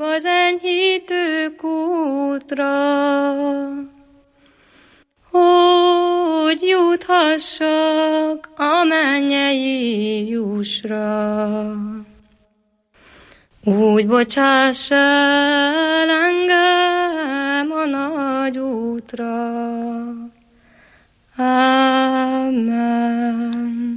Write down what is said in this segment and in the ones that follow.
az enyhítő kútra, hogy juthassak a mennyei jussra. Úgy bocsáss el engem a nagy útra. Amen.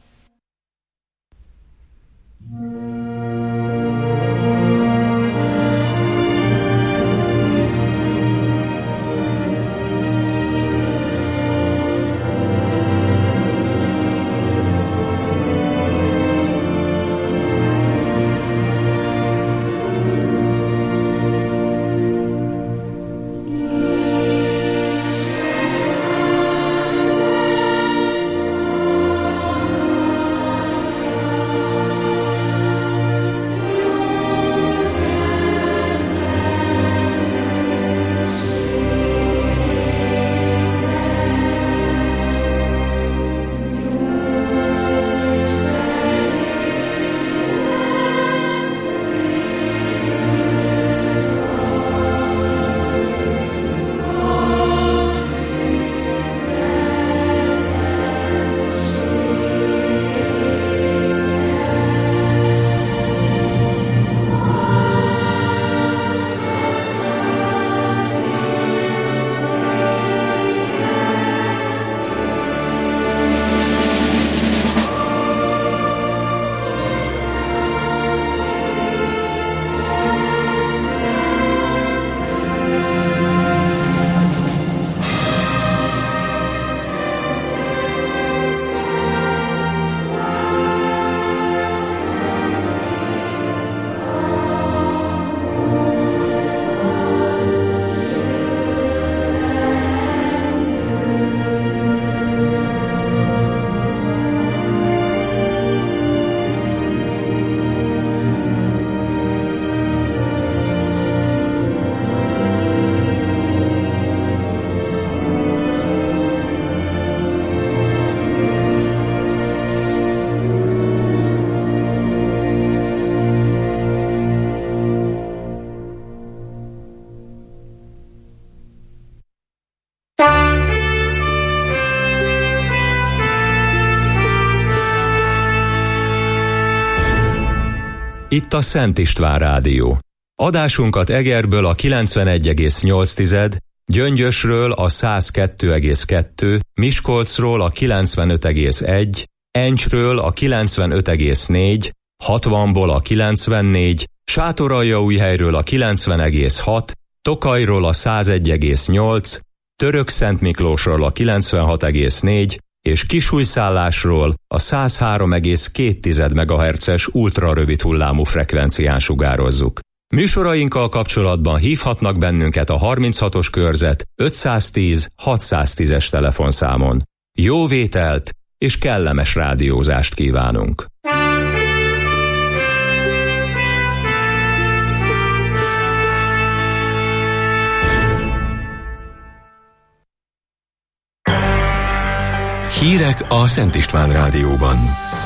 Itt a Szent István Rádió. Adásunkat Egerből a 91,8, Gyöngyösről a 102,2, Miskolcról a 95,1, Encsről a 95,4, 60-ból a 94, Sátoraljaújhelyről a 90,6, Tokajról a 101,8, Törökszentmiklósról a 96,4 és Kisújszállásról a 103,2 MHz-es ultrarövid hullámú frekvencián sugározzuk. Műsorainkkal kapcsolatban hívhatnak bennünket a 36-os körzet 510 610-es telefonszámon. Jó vételt és kellemes rádiózást kívánunk! Hírek a Szent István Rádióban.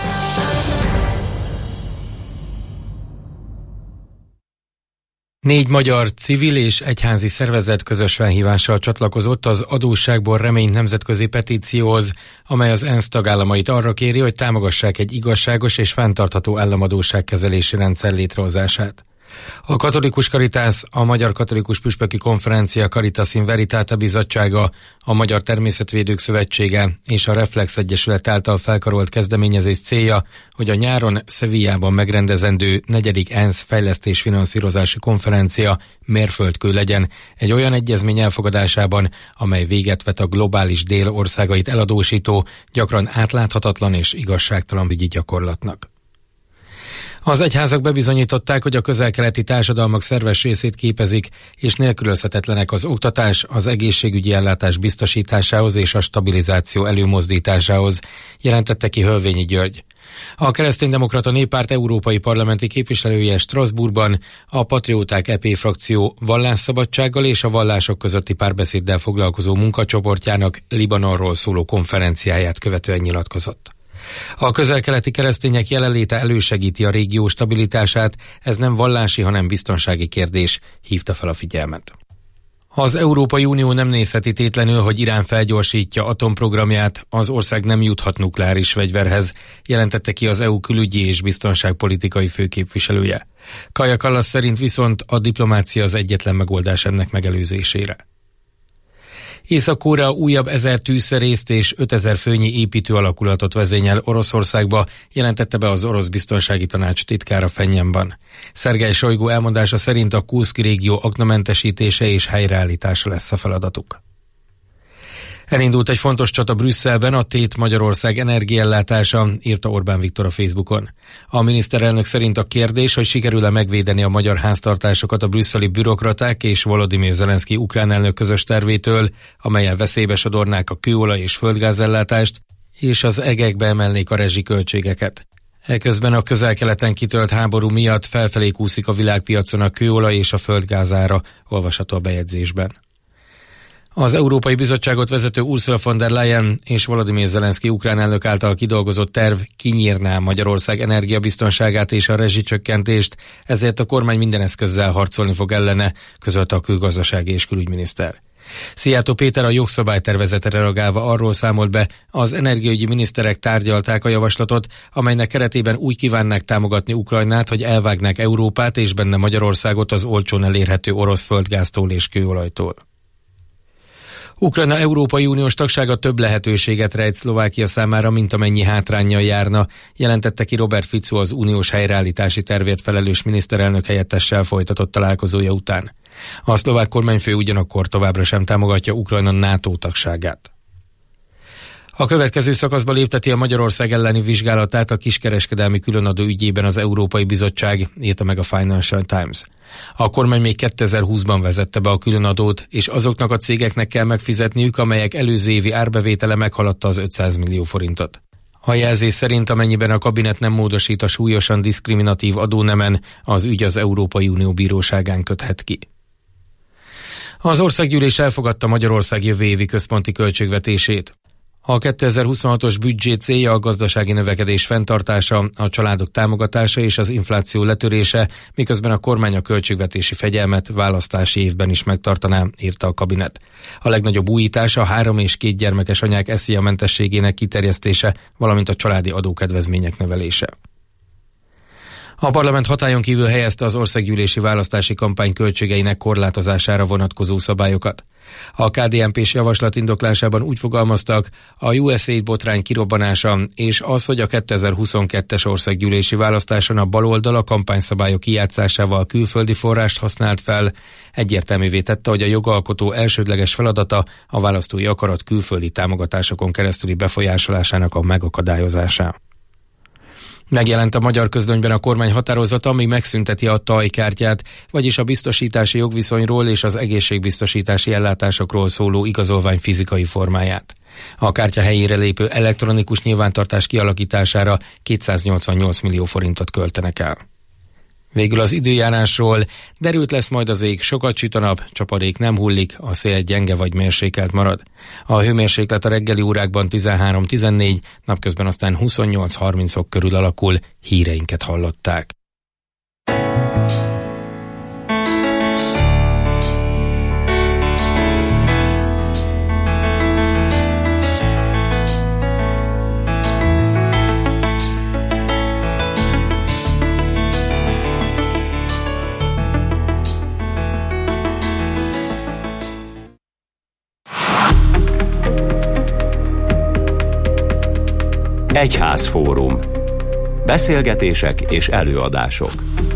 Négy magyar civil és egyházi szervezet közös felhívással csatlakozott az Adósságból remény nemzetközi petícióhoz, amely az ENSZ tagállamait arra kéri, hogy támogassák egy igazságos és fenntartható államadósságkezelési rendszer létrehozását. A Katolikus Caritas, a Magyar Katolikus Püspöki Konferencia Caritas in Veritate Bizottsága, a Magyar Természetvédők Szövetsége és a Reflex Egyesület által felkarolt kezdeményezés célja, hogy a nyáron Sevillában megrendezendő 4. ENSZ fejlesztésfinanszírozási konferencia mérföldkő legyen egy olyan egyezmény elfogadásában, amely véget vet a globális dél országait eladósító, gyakran átláthatatlan és igazságtalan ügyi gyakorlatnak. Az egyházak bebizonyították, hogy a közel-keleti társadalmak szerves részét képezik, és nélkülözhetetlenek az oktatás, az egészségügyi ellátás biztosításához és a stabilizáció előmozdításához, jelentette ki Hölvényi György. A Kereszténydemokrata Néppárt európai parlamenti képviselője Strasbourgban a Patrióták EP frakció vallásszabadsággal és a vallások közötti párbeszéddel foglalkozó munkacsoportjának Libanonról szóló konferenciáját követően nyilatkozott. A közel-keleti keresztények jelenléte elősegíti a régió stabilitását, ez nem vallási, hanem biztonsági kérdés, hívta fel a figyelmet. Az Európai Unió nem nézheti tétlenül, hogy Irán felgyorsítja atomprogramját, az ország nem juthat nukleáris fegyverhez, jelentette ki az EU külügyi és biztonságpolitikai főképviselője. Kaja Kallas szerint viszont a diplomácia az egyetlen megoldás ennek megelőzésére. Észak-Korea újabb 1000 tűzszerészt és 5000 főnyi építő alakulatot vezényel Oroszországba, jelentette be az orosz biztonsági tanács titkára Phenjanban. Szergej Sojgu elmondása szerint a Kurszki régió aknamentesítése és helyreállítása lesz a feladatuk. Elindult egy fontos csata Brüsszelben, a tét Magyarország energiaellátása, írta Orbán Viktor a Facebookon. A miniszterelnök szerint a kérdés, hogy sikerül-e megvédeni a magyar háztartásokat a brüsszeli bürokraták és Volodymyr Zelenszky ukrán elnök közös tervétől, amellyel veszélybe sodornák a kőolaj és földgázellátást, és az egekbe emelnék a rezsiköltségeket. Eközben a közel-keleten kitölt háború miatt felfelé kúszik a világpiacon a kőolaj és a földgázára, olvasható a bejegyzésben. Az Európai Bizottságot vezető Ursula von der Leyen és Volodymyr Zelenszky ukrán elnök által kidolgozott terv kinyírná Magyarország energiabiztonságát és a rezsicsökkentést, ezért a kormány minden eszközzel harcolni fog ellene, közölte a külgazdasági és külügyminiszter. Szijjártó Péter a jogszabálytervezetre reagálva arról számolt be, az energiaügyi miniszterek tárgyalták a javaslatot, amelynek keretében úgy kívánnák támogatni Ukrajnát, hogy elvágnák Európát és benne Magyarországot az olcsón elérhető orosz földgáztól és kőolajtól. Ukrajna Európai Uniós tagsága több lehetőséget rejt Szlovákia számára, mint amennyi hátránnyal járna, jelentette ki Robert Fico az uniós helyreállítási tervért felelős miniszterelnök helyettessel folytatott találkozója után. A szlovák kormányfő ugyanakkor továbbra sem támogatja Ukrajna NATO tagságát. A következő szakaszba lépteti a Magyarország elleni vizsgálatát a kiskereskedelmi különadó ügyében az Európai Bizottság, írta meg a Financial Times. A kormány még 2020-ban vezette be a különadót, és azoknak a cégeknek kell megfizetniük, amelyek előző évi árbevétele meghaladta az 500 millió forintot. A jelzés szerint, amennyiben a kabinet nem módosít a súlyosan diszkriminatív adónemen, az ügy az Európai Unió bíróságán köthet ki. Az országgyűlés elfogadta Magyarország jövő évi központi költségvetését. A 2026-os büdzsé célja a gazdasági növekedés fenntartása, a családok támogatása és az infláció letörése, miközben a kormány a költségvetési fegyelmet választási évben is megtartaná, írta a kabinet. A legnagyobb újítás a 3 és 2 gyermekes anyák SZIA-mentességének kiterjesztése, valamint a családi adókedvezmények növelése. A parlament hatályon kívül helyezte az országgyűlési választási kampány költségeinek korlátozására vonatkozó szabályokat. A KDNP-s javaslat indoklásában úgy fogalmaztak, a USAID botrány kirobbanása és az, hogy a 2022-es országgyűlési választáson a baloldal a kampányszabályok kijátszásával külföldi forrást használt fel, egyértelművé tette, hogy a jogalkotó elsődleges feladata a választói akarat külföldi támogatásokon keresztüli befolyásolásának a megakadályozása. Megjelent a magyar közlönyben a kormány határozata, ami megszünteti a tajkártyát, vagyis a biztosítási jogviszonyról és az egészségbiztosítási ellátásokról szóló igazolvány fizikai formáját. A kártya helyére lépő elektronikus nyilvántartás kialakítására 288 millió forintot költenek el. Végül az időjárásról: derült lesz majd az ég, sokat süt a nap, csapadék nem hullik, a szél gyenge vagy mérsékelt marad. A hőmérséklet a reggeli órákban 13-14, napközben aztán 28-30 fok körül alakul. Híreinket hallották. Egyházfórum. Beszélgetések és előadások.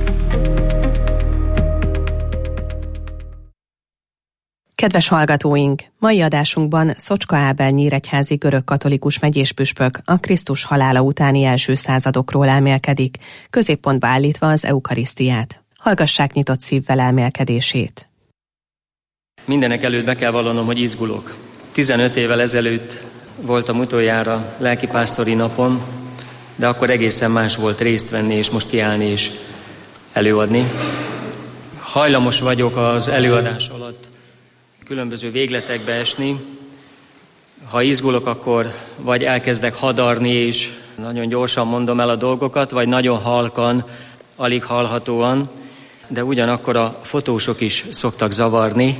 Kedves hallgatóink! Mai adásunkban Szocska Ábel nyíregyházi görögkatolikus megyéspüspök a Krisztus halála utáni első századokról elmélkedik, középpontba állítva az eukarisztiát. Hallgassák nyitott szívvel elmélkedését. Mindenek előtt be kell vallanom, hogy izgulok. 15 évvel ezelőtt voltam utoljára lelkipásztori napon, de akkor egészen más volt részt venni, és most kiállni és előadni. Hajlamos vagyok az előadás alatt különböző végletekbe esni. Ha izgulok, akkor vagy elkezdek hadarni, és Nagyon gyorsan mondom el a dolgokat, vagy nagyon halkan, alig hallhatóan, de ugyanakkor a fotósok is szoktak zavarni.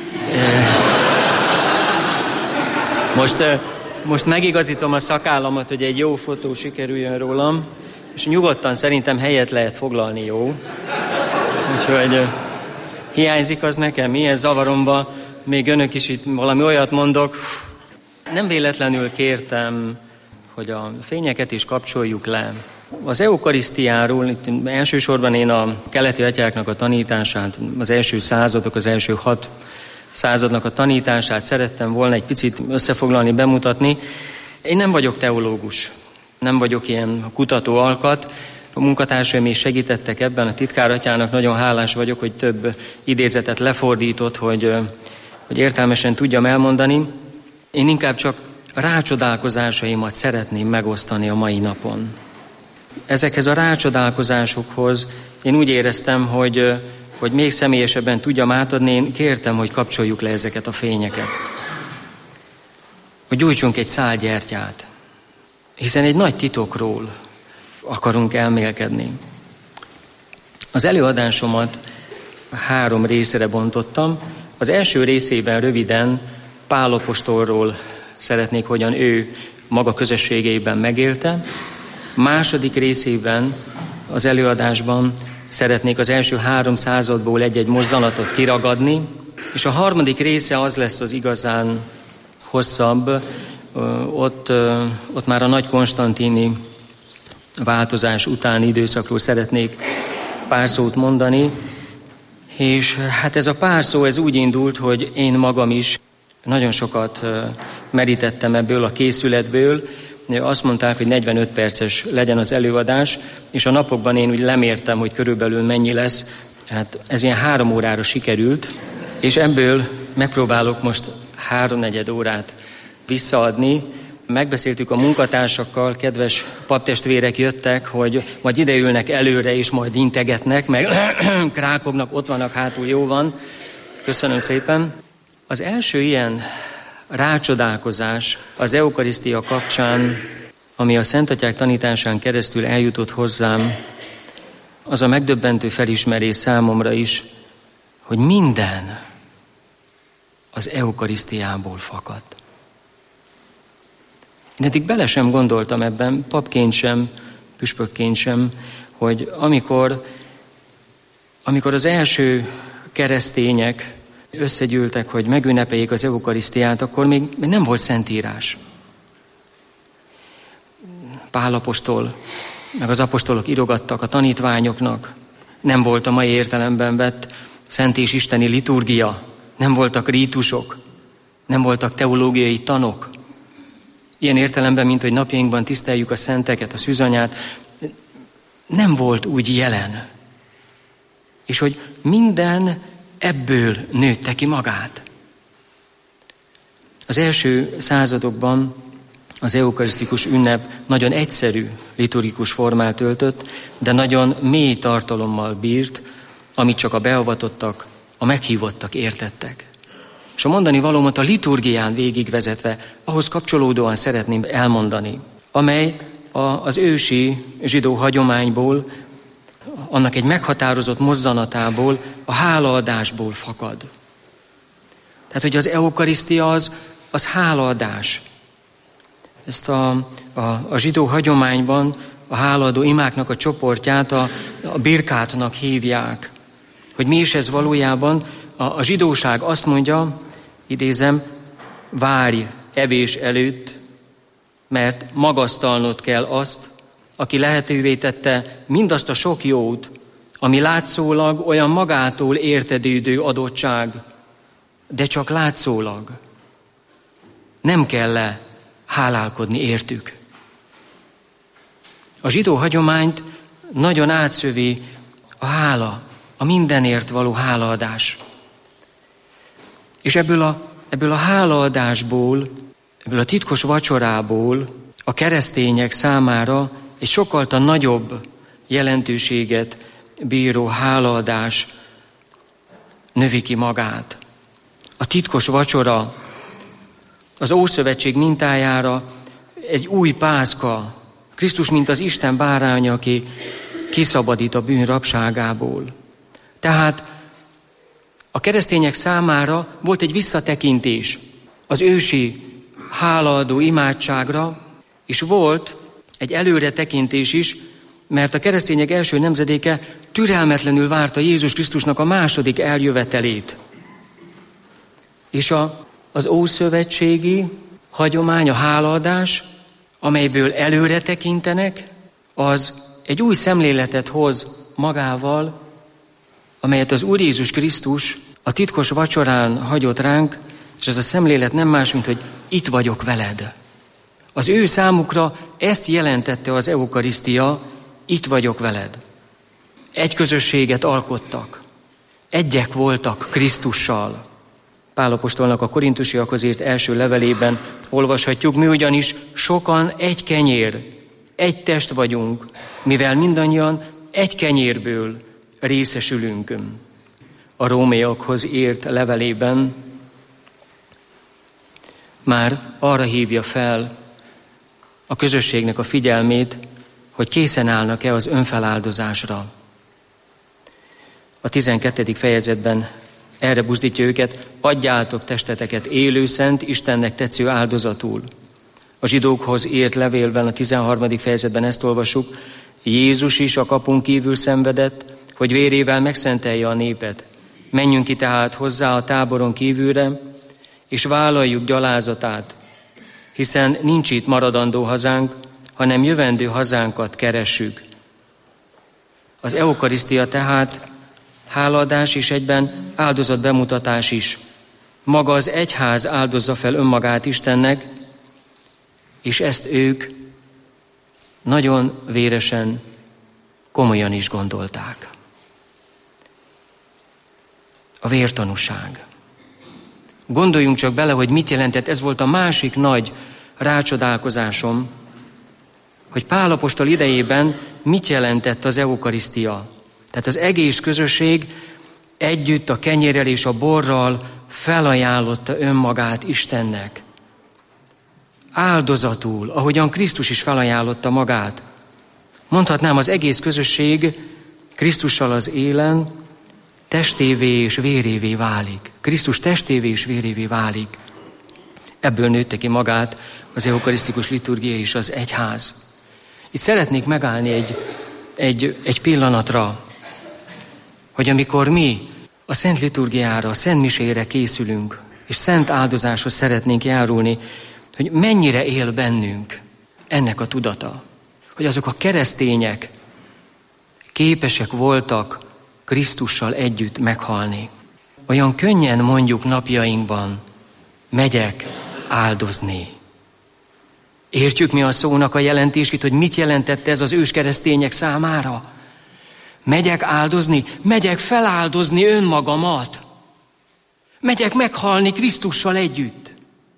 Most megigazítom a szakállamat, hogy egy jó fotó sikerüljön rólam, és nyugodtan szerintem helyet lehet foglalni, jó? Úgyhogy hiányzik az nekem, ilyen zavaromba, még önök is itt valami olyat mondok. Nem véletlenül kértem, hogy a fényeket is kapcsoljuk le. Az eukarisztiáról, itt elsősorban én a keleti atyáknak a tanítását, az első századok, az első 6 századnak a tanítását szerettem volna egy picit összefoglalni, bemutatni. Én nem vagyok teológus, nem vagyok ilyen kutató alkat. A munkatársaim is segítettek ebben, a titkáratyának nagyon hálás vagyok, hogy több idézetet lefordított, hogy értelmesen tudjam elmondani. Én inkább csak rácsodálkozásaimat szeretném megosztani a mai napon. Ezekhez a rácsodálkozásokhoz én úgy éreztem, hogy még személyesebben tudjam átadni, én kértem, hogy kapcsoljuk le ezeket a fényeket. Hogy gyújtsunk egy szál gyertyát, hiszen egy nagy titokról akarunk elmélkedni. Az előadásomat 3 részre bontottam. Az első részében röviden Pál apostolról szeretnék, hogyan ő maga közösségeiben megélte. Második részében az előadásban szeretnék az első 3 századból egy-egy mozzanatot kiragadni, és a harmadik része az lesz az igazán hosszabb, ott már a nagy konstantini változás utáni időszakról szeretnék pár szót mondani, és hát ez a pár szó, ez úgy indult, hogy én magam is nagyon sokat merítettem ebből a készületből. Azt mondták, hogy 45 perces legyen az előadás, és a napokban én úgy lemértem, hogy körülbelül mennyi lesz. Hát ez ilyen 3 órára sikerült, és ebből megpróbálok most 3-4 órát visszaadni. Megbeszéltük a munkatársakkal, kedves paptestvérek jöttek, hogy majd ideülnek előre, és majd integetnek, meg krákognak, ott vannak hátul, jó van. Köszönöm szépen. Az első ilyen rácsodálkozás az eukarisztia kapcsán, ami a Szentatyák tanításán keresztül eljutott hozzám, az a megdöbbentő felismerés számomra is, hogy minden az eukarisztiából fakadt. Én eddig bele sem gondoltam ebben, papként sem, püspökként sem, hogy amikor az első keresztények összegyűltek, hogy megünnepeljék az eukarisztiát, akkor még nem volt szentírás. Pál apostol, meg az apostolok írogattak a tanítványoknak, nem volt a mai értelemben vett szent és isteni liturgia, nem voltak rítusok, nem voltak teológiai tanok. Ilyen értelemben, mint hogy napjainkban tiszteljük a szenteket, a szűzanyát, nem volt úgy jelen. És hogy minden ebből nőtte ki magát. Az első századokban az eukarisztikus ünnep nagyon egyszerű liturgikus formát öltött, de nagyon mély tartalommal bírt, amit csak a beavatottak, a meghívottak értettek. És a mondani valómat a liturgián végigvezetve, ahhoz kapcsolódóan szeretném elmondani, amely az ősi zsidó hagyományból, annak egy meghatározott mozzanatából, a hálaadásból fakad. Tehát, hogy az eukarisztia az hálaadás. Ezt a zsidó hagyományban a hálaadó imáknak a csoportját a birkátnak hívják. Hogy mi is ez valójában? A zsidóság azt mondja, idézem, várj evés előtt, mert magasztalnod kell azt, aki lehetővé tette mindazt a sok jót, ami látszólag olyan magától értetődő adottság, de csak látszólag. Nem kell hálálkodni értük. A zsidó hagyományt nagyon átszövi a hála, a mindenért való hálaadás. És ebből a hálaadásból, ebből a titkos vacsorából a keresztények számára egy sokkal nagyobb jelentőséget bíró hálaadás növi ki magát. A titkos vacsora az Ószövetség mintájára egy új Pászka Krisztus, mint az Isten báránya, aki kiszabadít a bűn rabságából. Tehát a keresztények számára volt egy visszatekintés az ősi hálaadó imádságra, és volt egy előretekintés is, mert a keresztények első nemzedéke türelmetlenül várta Jézus Krisztusnak a második eljövetelét. És az ószövetségi hagyomány, a hálaadás, amelyből előre tekintenek, az egy új szemléletet hoz magával, amelyet az Úr Jézus Krisztus a titkos vacsorán hagyott ránk, és ez a szemlélet nem más, mint hogy itt vagyok veled. Az ő számukra ezt jelentette az eukarisztia, itt vagyok veled. Egy közösséget alkottak, egyek voltak Krisztussal. Pál apostolnak a korintusiakhoz írt első levelében olvashatjuk, mi ugyanis sokan egy kenyér, egy test vagyunk, mivel mindannyian egy kenyérből részesülünk. A rómaiakhoz írt levelében már arra hívja fel a közösségnek a figyelmét, hogy készen állnak-e az önfeláldozásra. A 12. fejezetben erre buzdítja őket, adjátok testeteket élő, szent, Istennek tetsző áldozatul. A zsidókhoz írt levélben, a 13. fejezetben ezt olvasjuk, Jézus is a kapun kívül szenvedett, hogy vérével megszentelje a népet. Menjünk ki tehát hozzá a táboron kívülre, és vállaljuk gyalázatát, hiszen nincs itt maradandó hazánk, hanem jövendő hazánkat keressük. Az eukarisztia tehát hálaadás és egyben áldozat bemutatás is. Maga az egyház áldozza fel önmagát Istennek, és ezt ők nagyon véresen, komolyan is gondolták. A vértanúság. Gondoljunk csak bele, hogy mit jelentett, ez volt a másik nagy rácsodálkozásom, hogy Pál apostol idejében mit jelentett az eukarisztia. Tehát az egész közösség együtt a kenyérrel és a borral felajánlotta önmagát Istennek. Áldozatul, ahogyan Krisztus is felajánlotta magát. Mondhatnám, az egész közösség Krisztussal az élen testévé és vérévé válik. Krisztus testévé és vérévé válik. Ebből nőtte ki magát az eukarisztikus liturgia és az egyház. Itt szeretnék megállni egy pillanatra, hogy amikor mi a szent liturgiára, a szent misére készülünk, és szent áldozáshoz szeretnénk járulni, hogy mennyire él bennünk ennek a tudata, hogy azok a keresztények képesek voltak Krisztussal együtt meghalni. Olyan könnyen mondjuk napjainkban, megyek áldozni. Értjük mi a szónak a jelentését, hogy mit jelentette ez az őskeresztények számára? Megyek áldozni, megyek feláldozni önmagamat. Megyek meghalni Krisztussal együtt.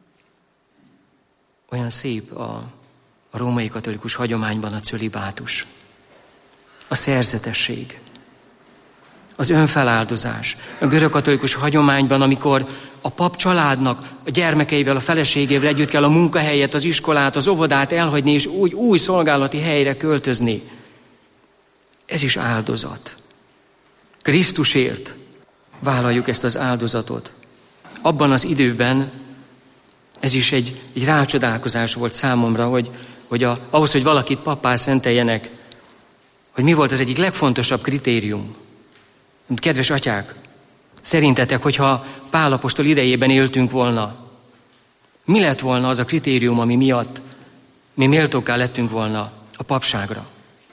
Olyan szép a római katolikus hagyományban a cölibátus, a szerzetesség, az önfeláldozás. A görögkatolikus hagyományban, amikor a pap családnak a gyermekeivel, a feleségével együtt kell a munkahelyet, az iskolát, az óvodát elhagyni, és úgy új szolgálati helyre költözni. Ez is áldozat. Krisztusért vállaljuk ezt az áldozatot. Abban az időben ez is egy rácsodálkozás volt számomra, hogy ahhoz, hogy valakit pappá szenteljenek, hogy mi volt az egyik legfontosabb kritérium. Kedves atyák, szerintetek, hogyha Pál apostol idejében éltünk volna, mi lett volna az a kritérium, ami miatt mi méltókká lettünk volna a papságra?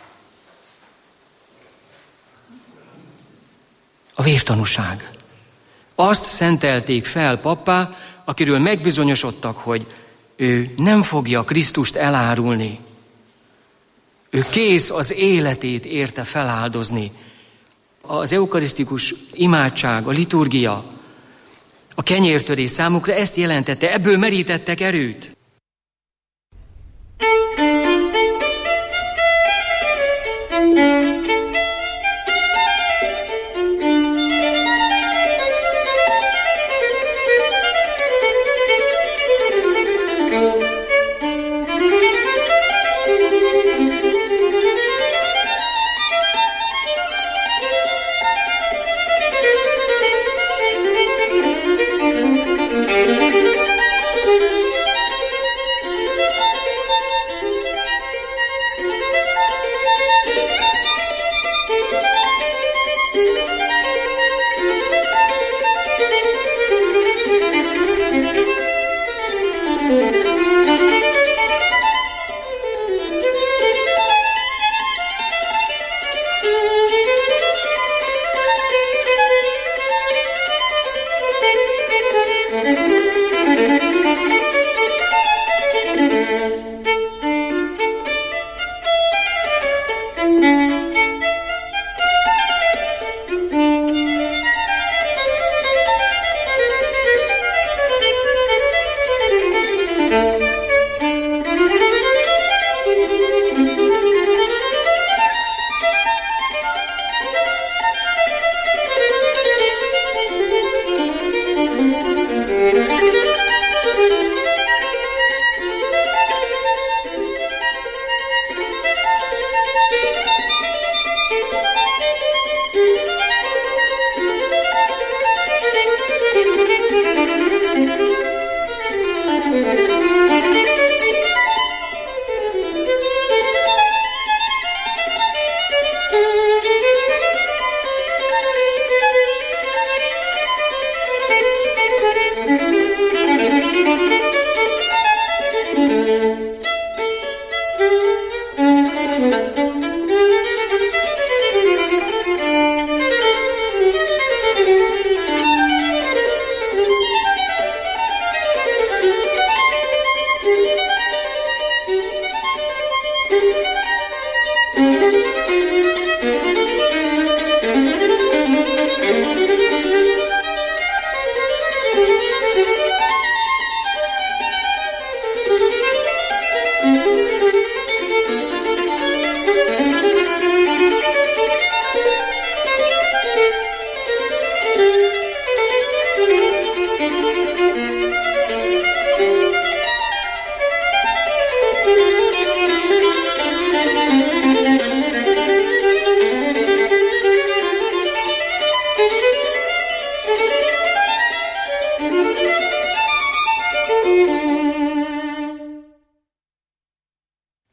A vértanúság. Azt szentelték fel pappá, akiről megbizonyosodtak, hogy ő nem fogja Krisztust elárulni. Ő kész az életét érte feláldozni. Az eukarisztikus imádság, a liturgia, a kenyértörés számukra ezt jelentette, ebből merítettek erőt.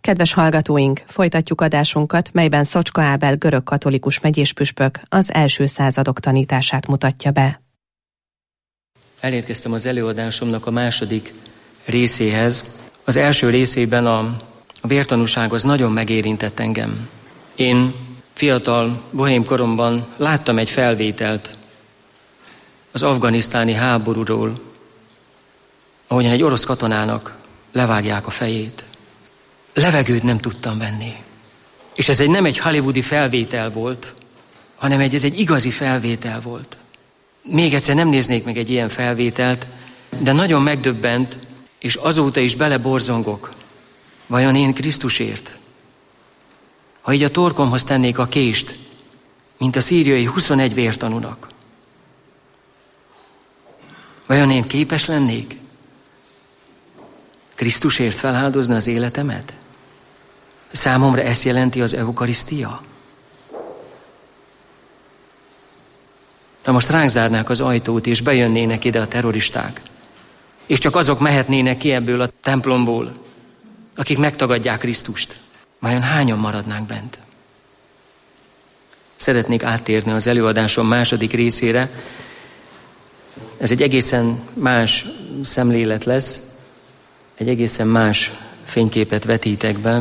Kedves hallgatóink, folytatjuk adásunkat, melyben Szocska Ábel görögkatolikus megyéspüspök az első századok tanítását mutatja be. Elérkeztem az előadásomnak a második részéhez. Az első részében a vértanúság az nagyon megérintett engem. Én fiatal, bohém koromban láttam egy felvételt az afganisztáni háborúról, ahogyan egy orosz katonának levágják a fejét. Levegőt nem tudtam venni. És ez nem egy hollywoodi felvétel volt, hanem ez egy igazi felvétel volt. Még egyszer nem néznék meg egy ilyen felvételt, de nagyon megdöbbent, és azóta is beleborzongok. Vajon én Krisztusért? Ha így a torkomhoz tennék a kést, mint a szíriai 21 vértanúnak, vajon én képes lennék Krisztusért feláldozni az életemet? Számomra ezt jelenti az eukarisztia? Na most ránk zárnák az ajtót, és bejönnének ide a terroristák. És csak azok mehetnének ki ebből a templomból, akik megtagadják Krisztust. Vajon hányan maradnánk bent? Szeretnék áttérni az előadásom második részére. Ez egy egészen más szemlélet lesz, egy egészen más fényképet vetítek be.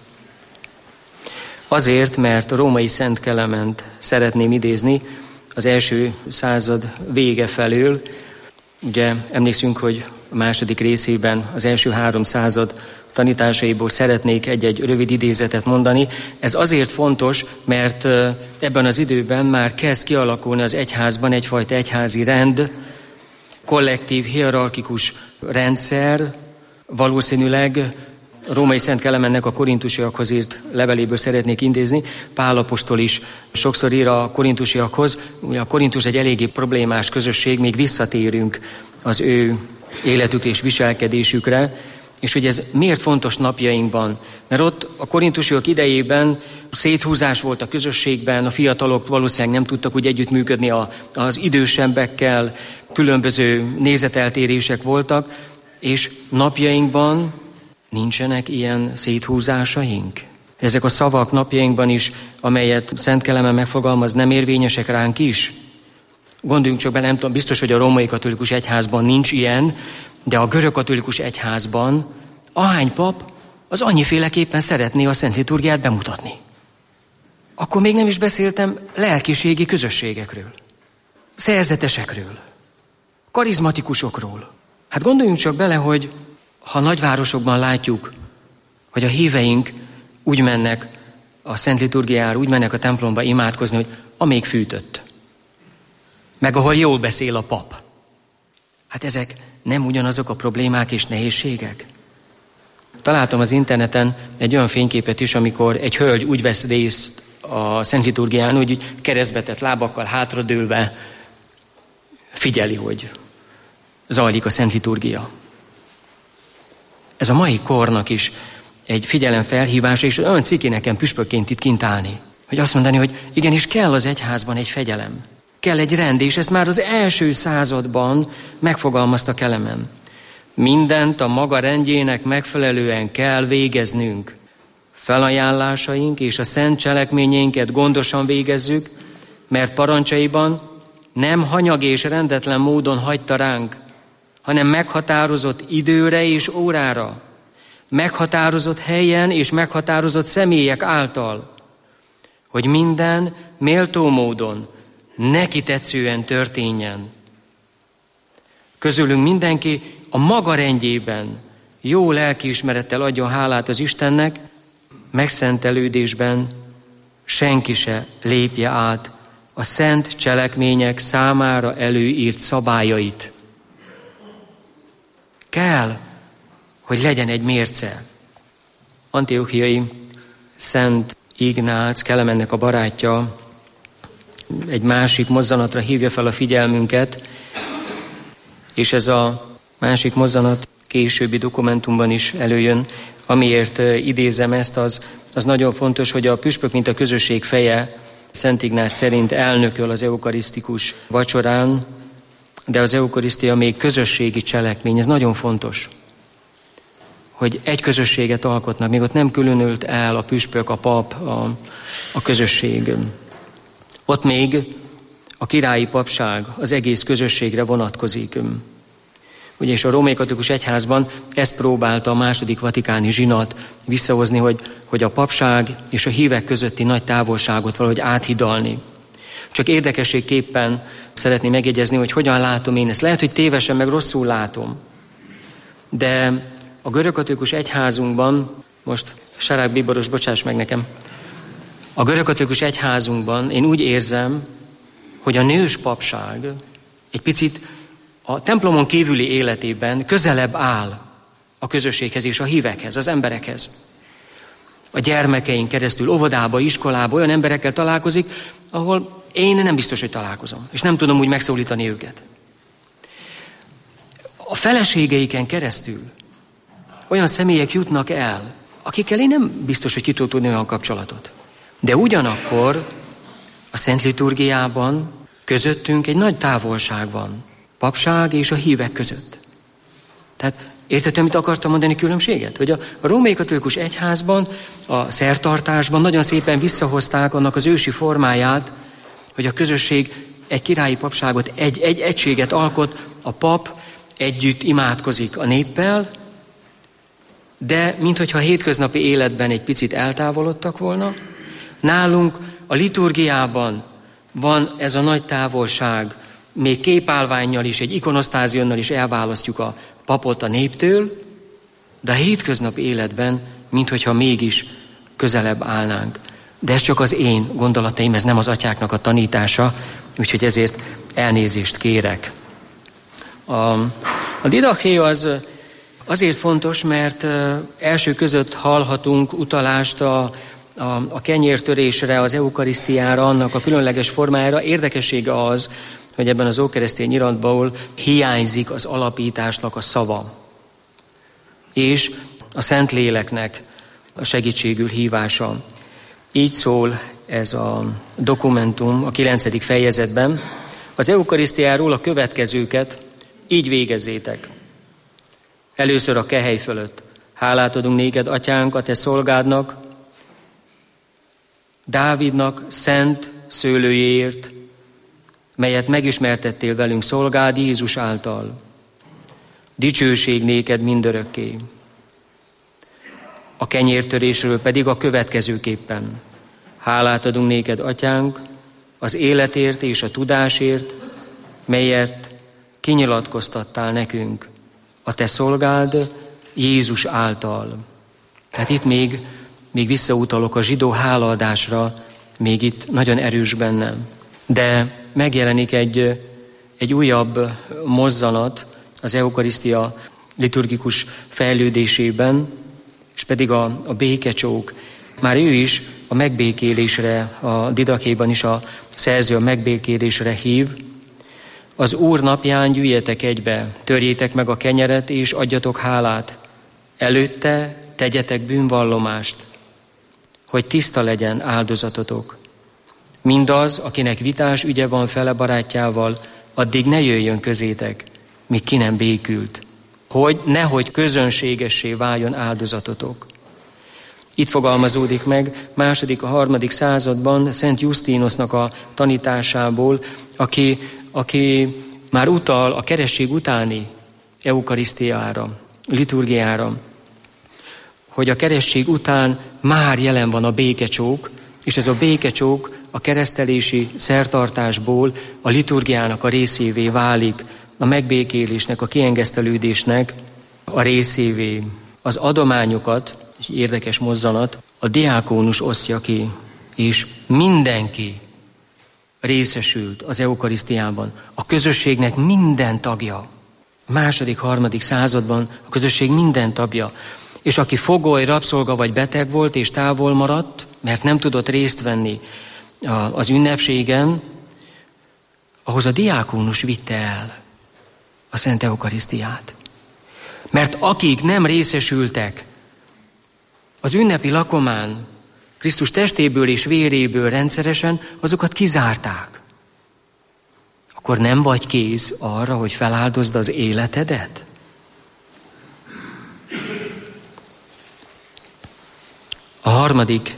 Azért, mert a római Szent Kelement szeretném idézni az első század vége felől. Ugye emlékszünk, hogy a második részében az első 3 század tanításaiból szeretnék egy-egy rövid idézetet mondani. Ez azért fontos, mert ebben az időben már kezd kialakulni az egyházban egyfajta egyházi rend, kollektív, hierarchikus rendszer. Valószínűleg a római Szent Kelemennek a korintusiakhoz írt leveléből szeretnék idézni. Pál apostol is sokszor ír a korintusiakhoz. Ugye a Korintus egy eléggé problémás közösség, még visszatérünk az ő életük és viselkedésükre. És hogy ez miért fontos napjainkban? Mert ott a korintusiak idejében széthúzás volt a közösségben, a fiatalok valószínűleg nem tudtak úgy együttműködni az idősebbekkel, különböző nézeteltérések voltak, és napjainkban nincsenek ilyen széthúzásaink. Ezek a szavak napjainkban is, amelyet Szent Kelemen megfogalmaz, nem érvényesek ránk is? Gondoljunk csak bele, nem tudom, biztos, hogy a római katolikus egyházban nincs ilyen, de a görög katolikus egyházban ahány pap az annyiféleképpen szeretné a Szent Liturgiát bemutatni. Akkor még nem is beszéltem lelkiségi közösségekről, szerzetesekről, karizmatikusokról. Hát gondoljunk csak bele, hogy ha nagyvárosokban látjuk, hogy a híveink úgy mennek a Szent Liturgiára, úgy mennek a templomba imádkozni, hogy amíg fűtött, meg ahol jól beszél a pap. Hát ezek nem ugyanazok a problémák és nehézségek? Találtam az interneten egy olyan fényképet is, amikor egy hölgy úgy vesz részt a Szent Liturgián, úgy keresztbetett lábakkal hátradőlve figyeli, hogy zajlik a Szent Liturgia. Ez a mai kornak is egy figyelemfelhívása, és olyan ciki nekem püspökként itt kint állni, hogy azt mondani, hogy igenis kell az egyházban egy fegyelem, kell egy rend, és ezt már az első században megfogalmazta Kelemen. Mindent a maga rendjének megfelelően kell végeznünk. Felajánlásaink és a szent cselekményeinket gondosan végezzük, mert parancsaiban nem hanyag és rendetlen módon hagyta ránk, hanem meghatározott időre és órára, meghatározott helyen és meghatározott személyek által, hogy minden méltó módon, neki tetszően történjen. Közülünk mindenki a maga rendjében jó lelkiismerettel adjon hálát az Istennek, megszentelődésben senki se lépje át a szent cselekmények számára előírt szabályait. Kell, hogy legyen egy mérce. Antiochiai Szent Ignác, Kelemennek a barátja, egy másik mozzanatra hívja fel a figyelmünket, és ez a másik mozzanat későbbi dokumentumban is előjön. Amiért idézem ezt, az nagyon fontos, hogy a püspök, mint a közösség feje, Szent Ignác szerint elnököl az eukarisztikus vacsorán, de az eukarisztia még közösségi cselekmény, ez nagyon fontos. hogy egy közösséget alkotnak, még ott nem különült el a püspök, a pap, a közösség. Ott még a királyi papság az egész közösségre vonatkozik. Ugye, és a római katolikus egyházban ezt próbálta a második vatikáni zsinat visszahozni, hogy a papság és a hívek közötti nagy távolságot valahogy áthidalni. Csak érdekességképpen szeretném megjegyezni, hogy hogyan látom én ezt. Lehet, hogy tévesen, meg rosszul látom. De a görögkatolikus egyházunkban, most Sarák Bíboros, bocsáss meg nekem, a görögkatolikus egyházunkban én úgy érzem, hogy a nős papság egy picit a templomon kívüli életében közelebb áll a közösséghez és a hívekhez, az emberekhez. A gyermekeink keresztül óvodába, iskolába olyan emberekkel találkozik, ahol én nem biztos, hogy találkozom, és nem tudom úgy megszólítani őket. A feleségeiken keresztül olyan személyek jutnak el, akikkel én nem biztos, hogy ki tudok tudni olyan kapcsolatot. De ugyanakkor a Szent Liturgiában közöttünk egy nagy távolság van. Papság és a hívek között. Tehát értettem, mit akartam mondani különbséget? Hogy a római katolikus egyházban, a szertartásban nagyon szépen visszahozták annak az ősi formáját, hogy a közösség egy királyi papságot, egy egységet alkot, a pap együtt imádkozik a néppel, de minthogyha a hétköznapi életben egy picit eltávolodtak volna, nálunk a liturgiában van ez a nagy távolság, még képállvánnyal is, egy ikonosztázionnal is elválasztjuk a papot a néptől, de a hétköznapi életben, minthogyha mégis közelebb állnánk. De ez csak az én gondolataim, ez nem az atyáknak a tanítása, úgyhogy ezért elnézést kérek. A didaché az azért fontos, mert első között hallhatunk utalást a kenyértörésre, az eukarisztiára, annak a különleges formájára. Érdekessége az, hogy ebben az ókeresztény iratból hiányzik az alapításnak a szava. És a Szentléleknek a segítségül hívása. Így szól ez a dokumentum a 9. fejezetben. Az eukarisztiáról a következőket így végezzétek. Először a kehely fölött. Hálát adunk néked, atyánk, a te szolgádnak, Dávidnak szent szőlőjéért, melyet megismertettél velünk szolgád Jézus által. Dicsőség néked mindörökké. A kenyértörésről pedig a következőképpen. Hálát adunk néked, atyánk, az életért és a tudásért, melyet kinyilatkoztattál nekünk, a te szolgád Jézus által. Tehát itt még visszautalok a zsidó hálaadásra, még itt nagyon erős bennem. De megjelenik egy újabb mozzanat az eukarisztia liturgikus fejlődésében, és pedig a békecsók. Már ő is a megbékélésre, a didakhéban is a szerző a megbékélésre hív. Az Úr napján gyűjjetek egybe, törjétek meg a kenyeret és adjatok hálát. Előtte tegyetek bűnvallomást, hogy tiszta legyen áldozatotok. Mindaz, akinek vitás ügye van fele barátjával, addig ne jöjjön közétek, míg ki nem békült, hogy nehogy közönségessé váljon áldozatotok. Itt fogalmazódik meg második, a 3. században Szent Jusztínosznak a tanításából, aki már utal a keresztség utáni eukarisztiára, liturgiára, hogy a keresztség után már jelen van a békecsók, és ez a békecsók a keresztelési szertartásból a liturgiának a részévé válik, a megbékélésnek, a kiengesztelődésnek a részévé. Az adományokat, egy érdekes mozzanat, a diákónus osztja ki, és mindenki részesült az eukarisztiában. A közösségnek minden tagja. A 2.-3. században a közösség minden tagja. És aki fogoly, rabszolga vagy beteg volt és távol maradt, mert nem tudott részt venni az ünnepségen, ahhoz a diákónus vitte el a Szent Eukarisztiát. Mert akik nem részesültek az ünnepi lakomán Krisztus testéből és véréből rendszeresen, azokat kizárták. Akkor nem vagy kész arra, hogy feláldozd az életedet? harmadik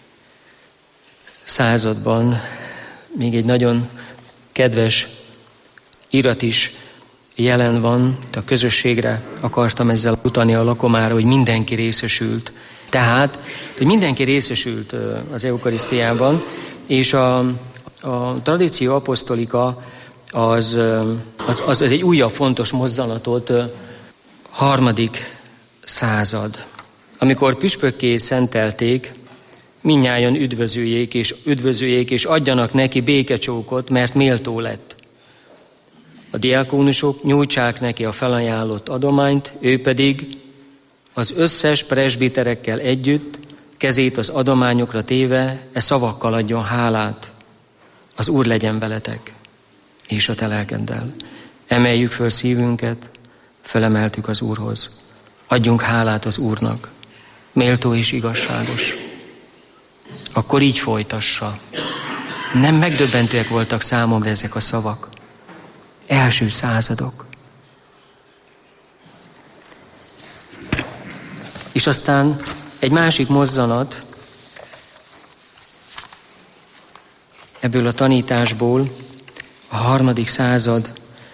században még egy nagyon kedves irat is jelen van, a közösségre akartam ezzel utalni a lakomára, hogy mindenki részesült. Tehát, hogy mindenki részesült az eukarisztiában, és a tradíció apostolika az egy újabb fontos mozzanatot, harmadik század. Amikor püspökké szentelték, mindnyájan üdvözöljék és adjanak neki békecsókot, mert méltó lett. A diákónusok nyújtsák neki a felajánlott adományt, ő pedig az összes presbiterekkel együtt kezét az adományokra téve szavakkal adjon hálát. Az Úr legyen veletek, és a te lelkeddel. Emeljük föl szívünket, felemeltük az Úrhoz. Adjunk hálát az Úrnak, méltó és igazságos. Akkor így folytassa. Nem megdöbbentőek voltak számomra ezek a szavak. Első századok. És aztán egy másik mozzanat ebből a tanításból, a harmadik század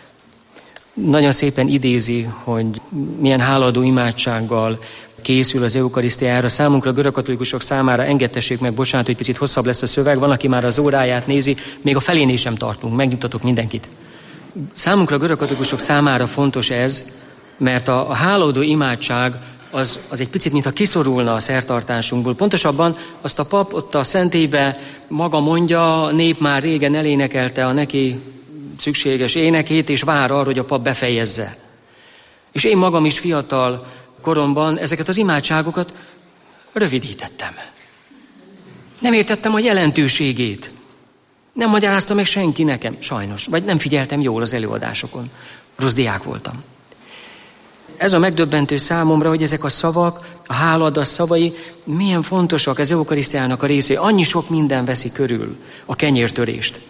nagyon szépen idézi, hogy milyen hálaadó imádsággal készül az eukarisztiára. Számunkra, görögkatolikusok számára, engedtessék meg, bocsánat, hogy picit hosszabb lesz a szöveg, van, aki már az óráját nézi, még a felénél sem tartunk, megnyugtatok mindenkit. Számunkra, görögkatolikusok számára fontos ez, mert a hálaadó imádság az egy picit, mintha kiszorulna a szertartásunkból. Pontosabban azt a pap ott a szentélybe maga mondja, a nép már régen elénekelte a neki szükséges énekét, és vár arra, hogy a pap befejezze. És én magam is fiatal koromban ezeket az imádságokat rövidítettem. Nem értettem a jelentőségét. Nem magyarázta meg senki nekem, sajnos. Vagy nem figyeltem jól az előadásokon. Rossz diák voltam. Ez a megdöbbentő számomra, hogy ezek a szavak, a hálaadás szavai milyen fontosak az eukarisztiának a részé. Annyi sok minden veszi körül a kenyértörést.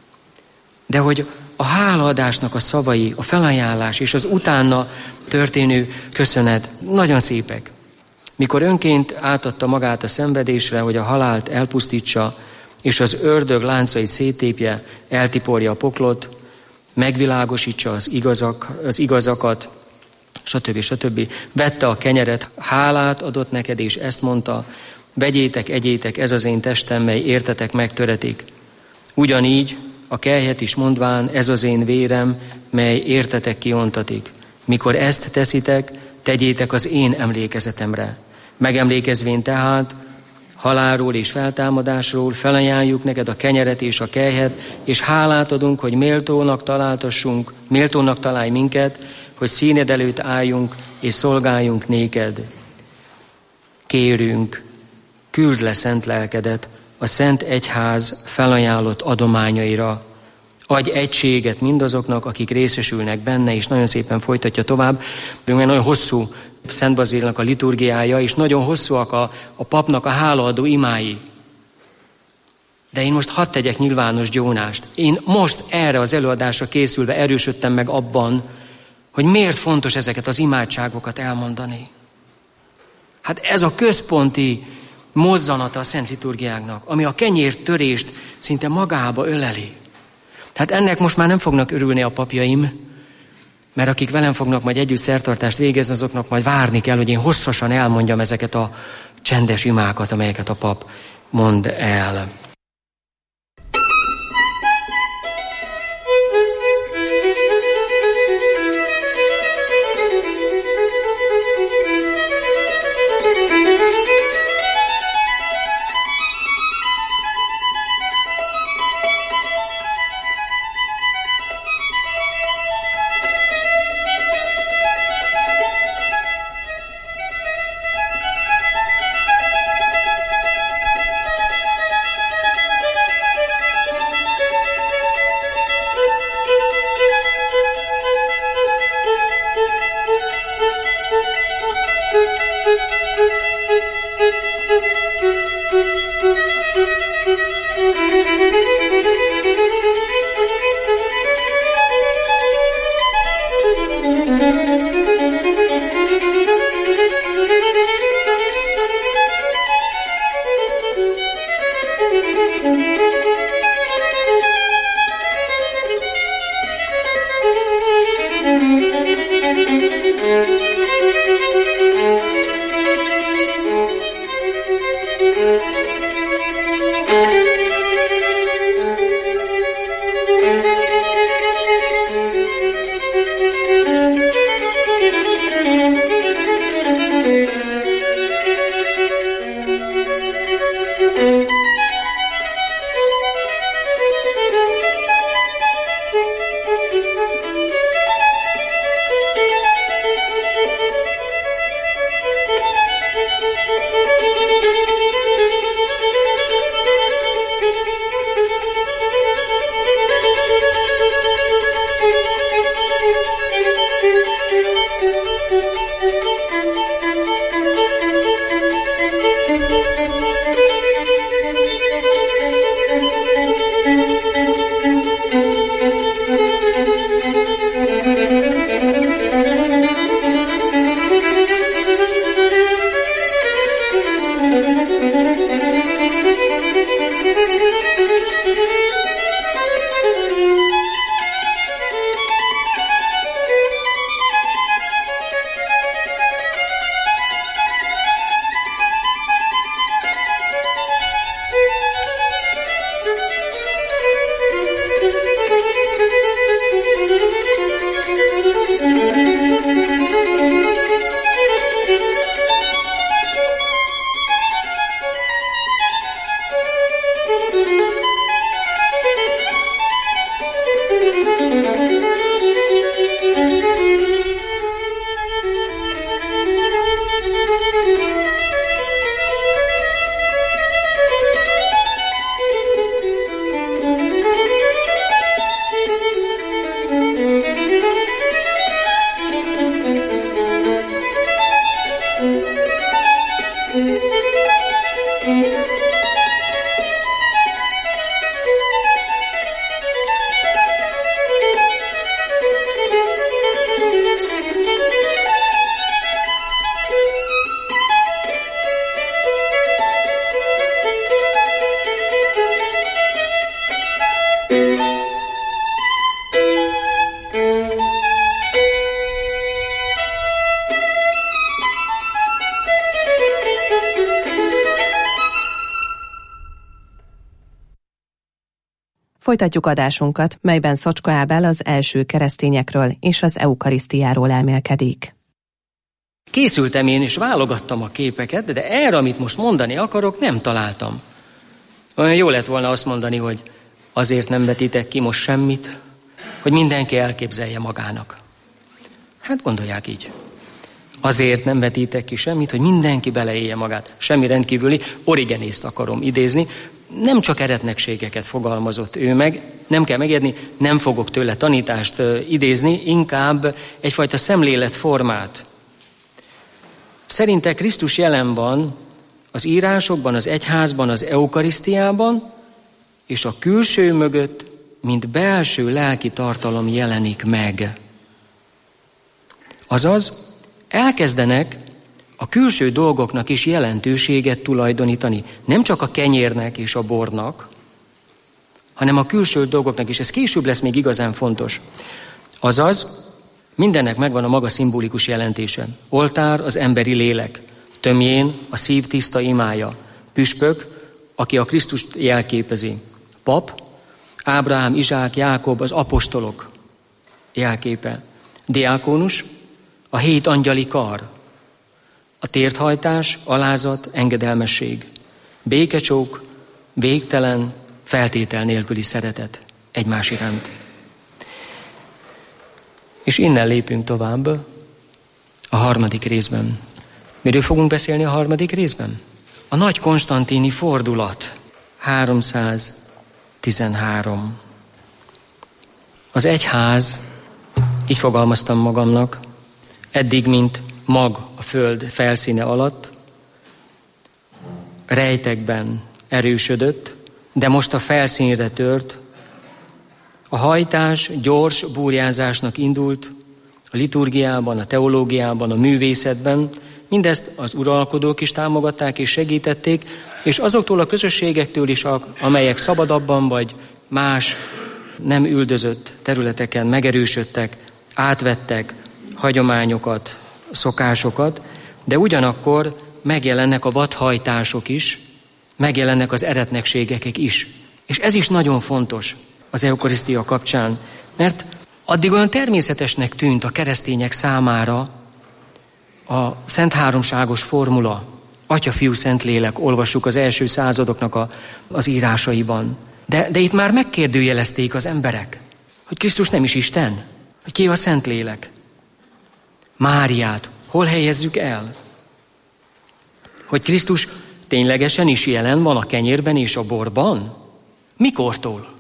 De hogy a hálaadásnak a szavai, a felajánlás és az utána történő köszönet nagyon szépek. Mikor önként átadta magát a szenvedésre, hogy a halált elpusztítsa, és az ördög láncait széttépje, eltiporja a poklot, megvilágosítsa az igazakat, stb. Vette a kenyeret, hálát adott neked, és ezt mondta, vegyétek, egyétek, ez az én testem, mely értetek megtöretik. Ugyanígy a kelyhet is mondván, ez az én vérem, mely értetek kiontatik. Mikor ezt teszitek, tegyétek az én emlékezetemre. Megemlékezvén tehát halálról és feltámadásról felajánljuk neked a kenyeret és a kelyhet, és hálát adunk, hogy méltónak találj minket, hogy színed előtt álljunk és szolgáljunk néked. Kérünk, küld le szent lelkedet a Szent Egyház felajánlott adományaira. Adj egységet mindazoknak, akik részesülnek benne, és nagyon szépen folytatja tovább. Nagyon hosszú Szent Bazilnak a liturgiája, és nagyon hosszúak a papnak a hálaadó imái. De én most hadd tegyek nyilvános gyónást. Én most erre az előadásra készülve erősödtem meg abban, hogy miért fontos ezeket az imádságokat elmondani. Hát ez a központi mozzanata a Szent Liturgiáknak, ami a kenyértörést szinte magába öleli. Tehát ennek most már nem fognak örülni a papjaim, mert akik velem fognak majd együtt szertartást végezni, azoknak majd várni kell, hogy én hosszasan elmondjam ezeket a csendes imákat, amelyeket a pap mond el. Folytatjuk adásunkat, melyben Szocska Ábel az első keresztényekről és az eukarisztiáról elmélkedik. Készültem én és válogattam a képeket, de erre, amit most mondani akarok, nem találtam. Olyan jó lett volna azt mondani, hogy azért nem vetitek ki most semmit, hogy mindenki elképzelje magának. Hát gondolják így. Azért nem vetítek ki semmit, hogy mindenki beleélje magát. Semmi rendkívüli, Origenészt akarom idézni. Nem csak eretnekségeket fogalmazott ő meg, nem kell megérni, nem fogok tőle tanítást idézni, inkább egyfajta szemléletformát. Szerinte Krisztus jelen van az írásokban, az egyházban, az eukarisztiában, és a külső mögött, mint belső lelki tartalom jelenik meg. Azaz, elkezdenek a külső dolgoknak is jelentőséget tulajdonítani. Nem csak a kenyérnek és a bornak, hanem a külső dolgoknak is. Ez később lesz még igazán fontos. Azaz, mindennek megvan a maga szimbolikus jelentése. Oltár az emberi lélek, tömjén a szív tiszta imája, püspök, aki a Krisztust jelképezi, pap, Ábrahám, Izsák, Jákob, az apostolok jelképe, diákonus, a 7 angyali kar, a térthajtás, alázat, engedelmesség, békecsók, végtelen, feltétel nélküli szeretet egymás iránt. És innen lépünk tovább a harmadik részben. Miről fogunk beszélni a harmadik részben? A nagy konstantini fordulat, 313. Az egyház, így fogalmaztam magamnak, eddig, mint mag a föld felszíne alatt, rejtekben erősödött, de most a felszínre tört. A hajtás gyors búrjázásnak indult a liturgiában, a teológiában, a művészetben. Mindezt az uralkodók is támogatták és segítették, és azoktól a közösségektől is, amelyek szabadabban vagy más nem üldözött területeken megerősödtek, átvettek hagyományokat, szokásokat, de ugyanakkor megjelennek a vadhajtások is, megjelennek az eretnekségek is. És ez is nagyon fontos az eukarisztia kapcsán, mert addig olyan természetesnek tűnt a keresztények számára a Szent Háromságos formula, Atya, Fiú, Szentlélek, olvassuk az első századoknak az írásaiban. De itt már megkérdőjelezték az emberek, hogy Krisztus nem is Isten, hogy ki a Szentlélek. Máriát hol helyezzük el? Hogy Krisztus ténylegesen is jelen van a kenyérben és a borban? Mikortól?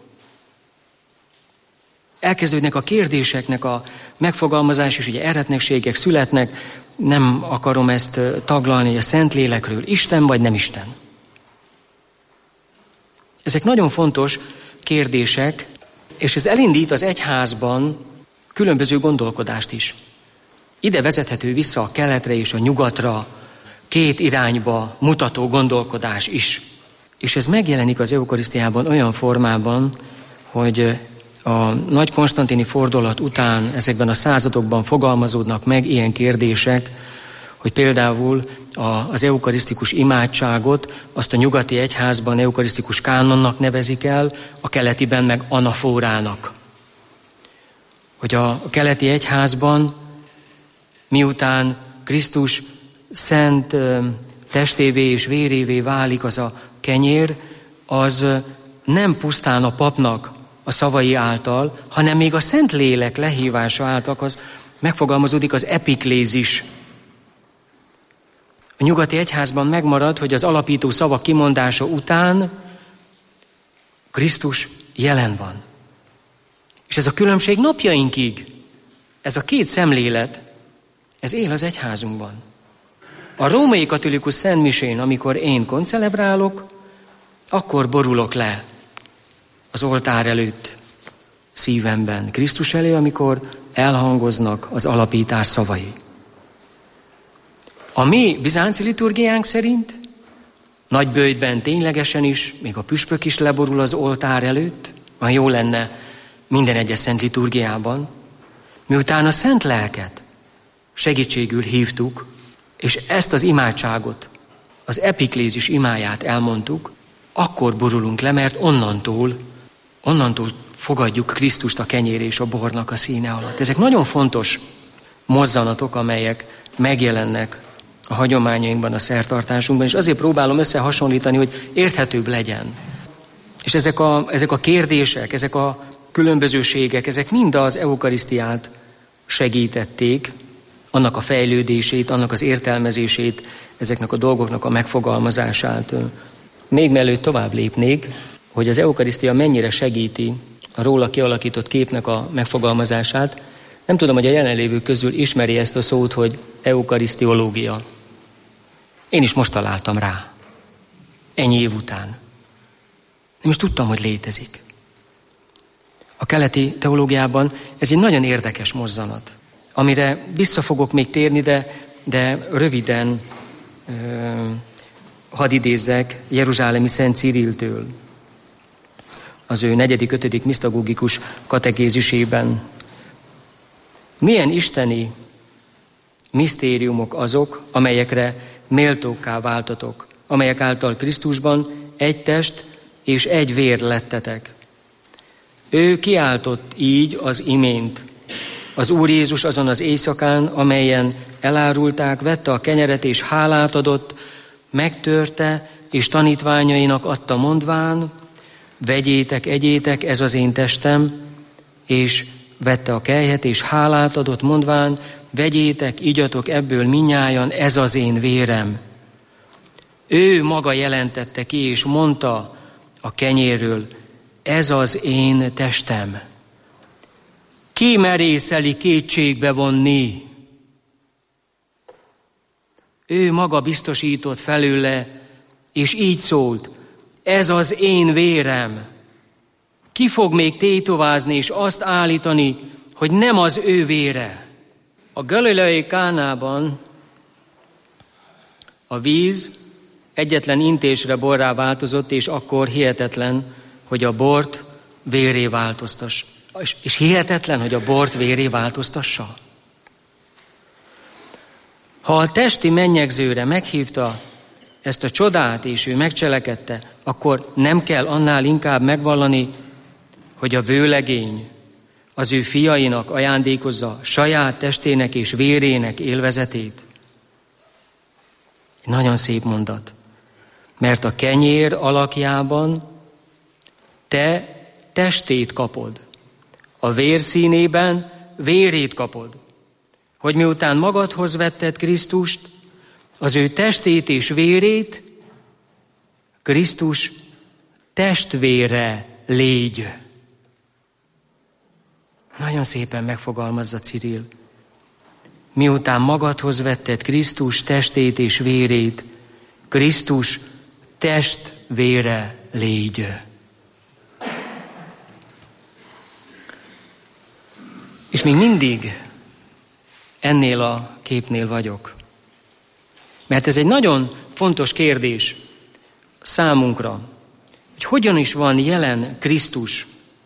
Elkezdődnek a kérdéseknek a megfogalmazás, és ugye eretnekségek születnek, nem akarom ezt taglalni, a Szentlélekről Isten vagy nem Isten. Ezek nagyon fontos kérdések, és ez elindít az egyházban különböző gondolkodást is. Ide vezethető vissza a keletre és a nyugatra, két irányba mutató gondolkodás is. És ez megjelenik az eukarisztiában olyan formában, hogy a nagy konstantini fordulat után ezekben a századokban fogalmazódnak meg ilyen kérdések, hogy például az eukarisztikus imádságot azt a nyugati egyházban eukarisztikus kánonnak nevezik el, a keletiben meg anafórának. Hogy a keleti egyházban, miután Krisztus szent testévé és vérévé válik az a kenyér, az nem pusztán a papnak a szavai által, hanem még a Szentlélek lehívása által az megfogalmazódik az epiklézis. A nyugati egyházban megmarad, hogy az alapító szavak kimondása után Krisztus jelen van. És ez a különbség napjainkig, ez a két szemlélet, ez él az egyházunkban. A római katolikus szentmisén, amikor én koncelebrálok, akkor borulok le az oltár előtt szívemben Krisztus elé, amikor elhangoznak az alapítás szavai. A mi bizánci liturgiánk szerint nagyböjtben ténylegesen is, még a püspök is leborul az oltár előtt, van jó lenne minden egyes szent liturgiában, miután a Szent Lelket segítségül hívtuk, és ezt az imádságot, az epiklézis imáját elmondtuk, akkor borulunk le, mert onnantól fogadjuk Krisztust a kenyér és a bornak a színe alatt. Ezek nagyon fontos mozzanatok, amelyek megjelennek a hagyományainkban, a szertartásunkban, és azért próbálom összehasonlítani, hogy érthetőbb legyen. És ezek a kérdések, ezek a különbözőségek, ezek mind az eukarisztiát segítették, annak a fejlődését, annak az értelmezését, ezeknek a dolgoknak a megfogalmazását. Még mielőtt tovább lépnék, hogy az eukarisztia mennyire segíti a róla kialakított képnek a megfogalmazását, nem tudom, hogy a jelenlévők közül ismeri ezt a szót, hogy eukarisztiológia. Én is most találtam rá. Ennyi év után. Nem is tudtam, hogy létezik. A keleti teológiában ez egy nagyon érdekes mozzanat, amire vissza fogok még térni, de röviden hadd idézzek Jeruzsálemi Szent Ciriltől. Az ő 4.-5. misztagógikus kategézisében. Milyen isteni misztériumok azok, amelyekre méltókká váltatok, amelyek által Krisztusban egy test és egy vér lettetek. Ő kiáltott így az imént. Az Úr Jézus azon az éjszakán, amelyen elárulták, vette a kenyeret és hálát adott, megtörte és tanítványainak adta mondván, vegyétek, egyétek, ez az én testem, és vette a kelyhet és hálát adott mondván, vegyétek, igyatok ebből minnyájan, ez az én vérem. Ő maga jelentette ki és mondta a kenyérről, ez az én testem. Ki merészeli kétségbe vonni? Ő maga biztosított felőle, és így szólt, ez az én vérem. Ki fog még tétovázni és azt állítani, hogy nem az ő vére? A galileai Kánában a víz egyetlen intésre borrá változott, és akkor hihetetlen, hogy a bort vérré És hihetetlen, hogy a bort véré változtassa. Ha a testi mennyegzőre meghívta ezt a csodát, és ő megcselekedte, akkor nem kell annál inkább megvallani, hogy a vőlegény az ő fiainak ajándékozza saját testének és vérének élvezetét. Egy nagyon szép mondat. Mert a kenyér alakjában te testét kapod, a vér színében vérét kapod, hogy miután magadhoz vetted Krisztust, az ő testét és vérét, Krisztus testvére légy. Nagyon szépen megfogalmazza Cirill. Miután magadhoz vetted Krisztus testét és vérét, Krisztus testvére légy. És még mindig ennél a képnél vagyok. Mert ez egy nagyon fontos kérdés számunkra, hogy hogyan is van jelen Krisztus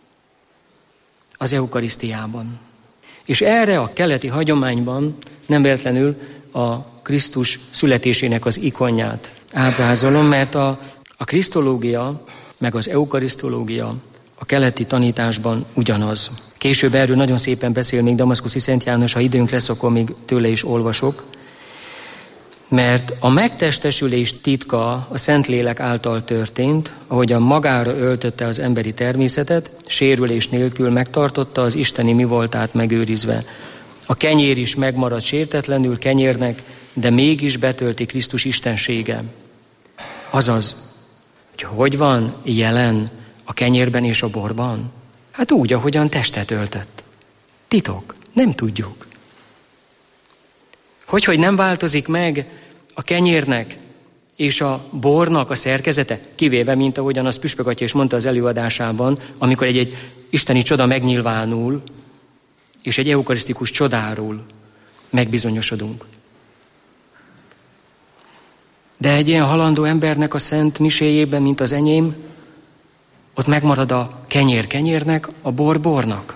az eukarisztiában. És erre a keleti hagyományban nem véletlenül a Krisztus születésének az ikonját ábrázolom, mert a krisztológia meg az eukarisztológia a keleti tanításban ugyanaz. Később erről nagyon szépen beszél még Damaszkuszi Szent János, ha időnk lesz, akkor még tőle is olvasok. Mert a megtestesülés titka a Szentlélek által történt, ahogyan magára öltötte az emberi természetet, sérülés nélkül megtartotta az isteni mivoltát megőrizve. A kenyér is megmaradt sértetlenül kenyérnek, de mégis betölti Krisztus istensége. Azaz, hogy van jelen a kenyérben és a borban? Hát úgy, ahogyan testet öltött. Titok, nem tudjuk. Hogy nem változik meg a kenyérnek és a bornak a szerkezete, kivéve, mint ahogyan az Püspök atya is mondta az előadásában, amikor egy isteni csoda megnyilvánul, és egy eukarisztikus csodáról megbizonyosodunk. De egy ilyen halandó embernek a szent miséjében, mint az enyém, ott megmarad a kenyér kenyérnek, a bor bornak.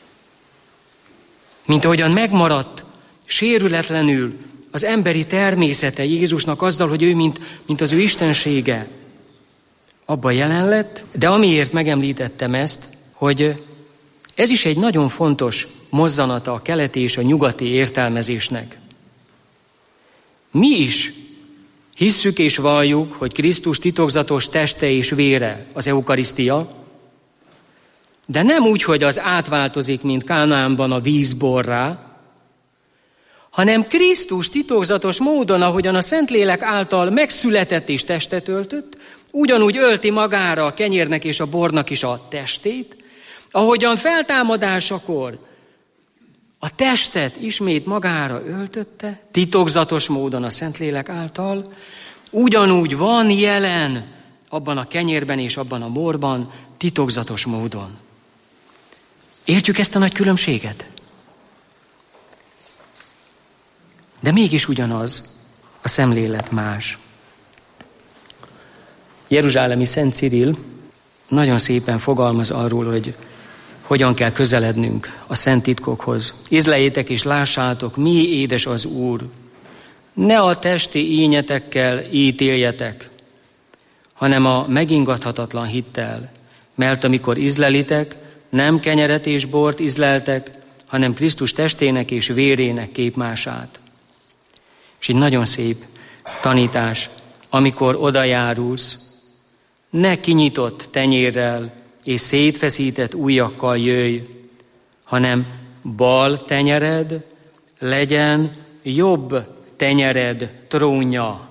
Mint ahogyan megmaradt sérületlenül az emberi természete Jézusnak azzal, hogy ő, mint az ő istensége, abban jelen lett, de amiért megemlítettem ezt, hogy ez is egy nagyon fontos mozzanata a keleti és a nyugati értelmezésnek. Mi is hisszük és valljuk, hogy Krisztus titokzatos teste és vére az eukarisztia, de nem úgy, hogy az átváltozik, mint Kánaánban a vízborrá, hanem Krisztus titokzatos módon, ahogyan a Szentlélek által megszületett és testet öltött, ugyanúgy ölti magára a kenyérnek és a bornak is a testét, ahogyan feltámadásakor a testet ismét magára öltötte, titokzatos módon a Szentlélek által, ugyanúgy van jelen abban a kenyérben és abban a borban, titokzatos módon. Értjük ezt a nagy különbséget? De mégis ugyanaz, a szemlélet más. Jeruzsálemi Szent Cirill nagyon szépen fogalmaz arról, hogy hogyan kell közelednünk a szent titkokhoz. Ízleljétek és lássátok, mi édes az Úr. Ne a testi ínyetekkel ítéljetek, hanem a megingathatatlan hittel. Mert amikor ízlelitek, nem kenyeret és bort ízleltek, hanem Krisztus testének és vérének képmását. És egy nagyon szép tanítás, amikor odajárulsz, ne kinyitott tenyérrel és szétfeszített ujjakkal jöjj, hanem bal tenyered legyen jobb tenyered trónja.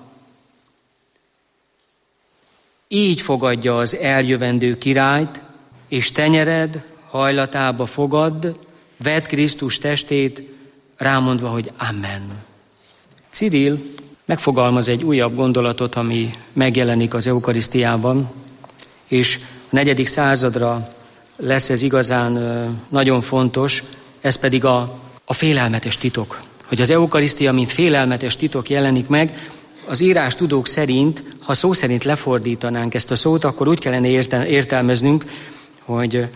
Így fogadja az eljövendő királyt, és tenyered hajlatába fogadd, vedd Krisztus testét, rámondva, hogy Amen. Cirill megfogalmaz egy újabb gondolatot, ami megjelenik az eukarisztiában, és a 4. századra lesz ez igazán nagyon fontos, ez pedig a félelmetes titok. Hogy az eukarisztia, mint félelmetes titok jelenik meg, az írástudók szerint, ha szó szerint lefordítanánk ezt a szót, akkor úgy kellene értelmeznünk, hogy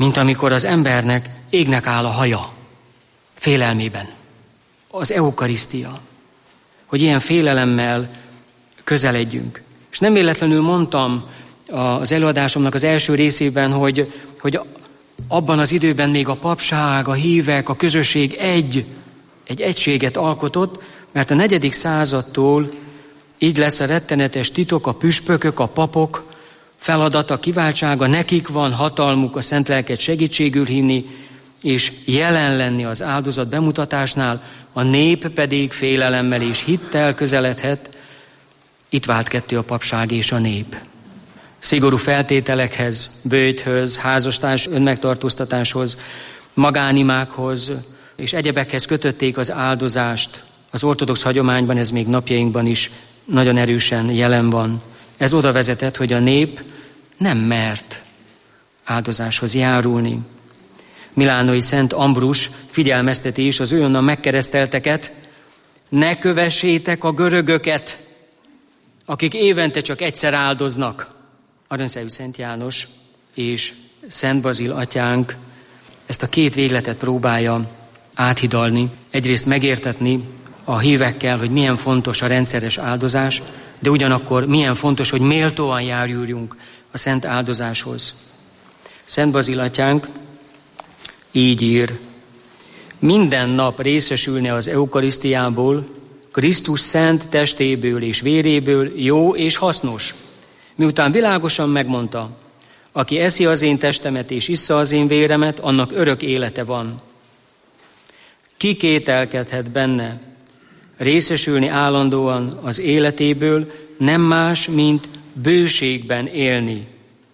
mint amikor az embernek égnek áll a haja, félelmében. Az eukarisztia, hogy ilyen félelemmel közeledjünk. És nem véletlenül mondtam az előadásomnak az első részében, hogy abban az időben még a papság, a hívek, a közösség egy egységet alkotott, mert a 4. századtól így lesz a rettenetes titok, a püspökök, a papok feladata, kiváltsága, nekik van hatalmuk a szent lelket segítségül hívni, és jelen lenni az áldozat bemutatásnál, a nép pedig félelemmel és hittel közeledhet. Itt vált ketté a papság és a nép. Szigorú feltételekhez, böjthöz, házastárs önmegtartóztatáshoz, magánimákhoz és egyebekhez kötötték az áldozást. Az ortodox hagyományban ez még napjainkban is nagyon erősen jelen van. Ez oda vezetett, hogy a nép nem mert áldozáshoz járulni. Milánói Szent Ambrus figyelmezteti is az őonnan megkeresztelteket: ne kövessétek a görögöket, akik évente csak egyszer áldoznak. Aranyszejű Szent János és Szent Bazil atyánk ezt a két végletet próbálja áthidalni. Egyrészt megértetni a hívekkel, hogy milyen fontos a rendszeres áldozás, de ugyanakkor milyen fontos, hogy méltóan járuljunk a szent áldozáshoz. Szent Bazil atyánk így ír: minden nap részesülne az eukarisztiából, Krisztus szent testéből és véréből jó és hasznos. Miután világosan megmondta, aki eszi az én testemet és issza az én véremet, annak örök élete van. Ki kételkedhet benne? Részesülni állandóan az életéből nem más, mint bőségben élni.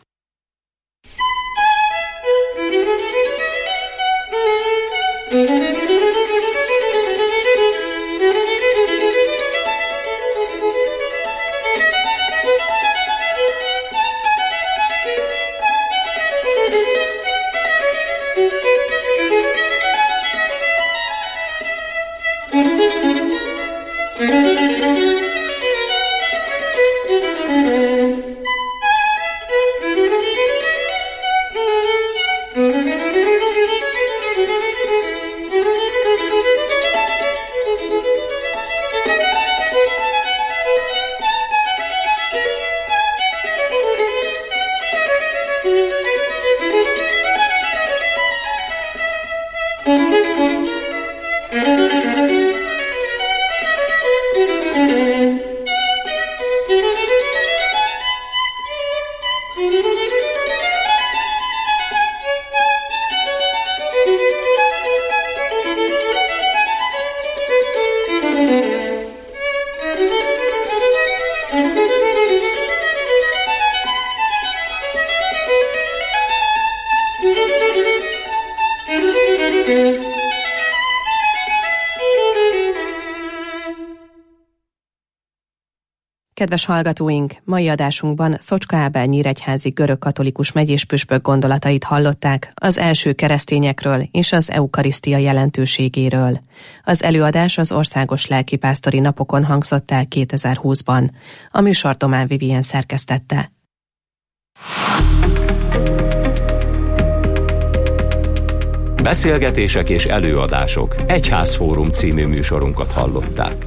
Kedves hallgatóink, mai adásunkban Szocska Ábel nyíregyházi görögkatolikus megyéspüspök gondolatait hallották az első keresztényekről és az eukarisztia jelentőségéről. Az előadás az Országos Lelkipásztori Napokon hangzott el 2020-ban. A műsort Domán Vivien szerkesztette. Beszélgetések és előadások. Egyházfórum című műsorunkat hallották.